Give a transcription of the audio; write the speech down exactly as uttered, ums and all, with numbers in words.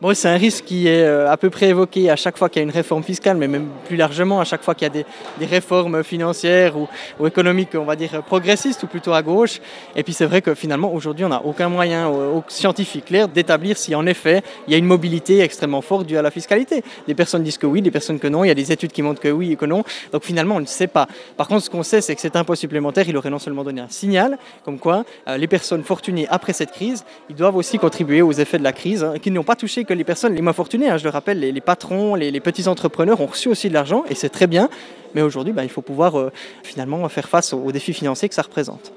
Bon, c'est un risque qui est euh, à peu près évoqué à chaque fois qu'il y a une réforme fiscale, mais même plus largement à chaque fois qu'il y a des, des réformes financières ou, ou économiques, on va dire progressistes ou plutôt à gauche. Et puis c'est vrai que finalement aujourd'hui on n'a aucun moyen euh, scientifique clair d'établir si en effet il y a une mobilité extrêmement forte due à la fiscalité. Des personnes disent que oui, des personnes que non, il y a des études qui montrent que oui et que non. Donc finalement on ne sait pas. Par contre ce qu'on sait c'est que cet impôt supplémentaire il aurait non seulement donné un signal comme quoi euh, les personnes fortunées après cette crise, ils doivent aussi contribuer aux effets de la crise hein, qui n'ont pas touché que les personnes les moins fortunées. Hein, je le rappelle, les, les patrons, les, les petits entrepreneurs ont reçu aussi de l'argent et c'est très bien. Mais aujourd'hui, bah, il faut pouvoir euh, finalement faire face aux, aux défis financiers que ça représente.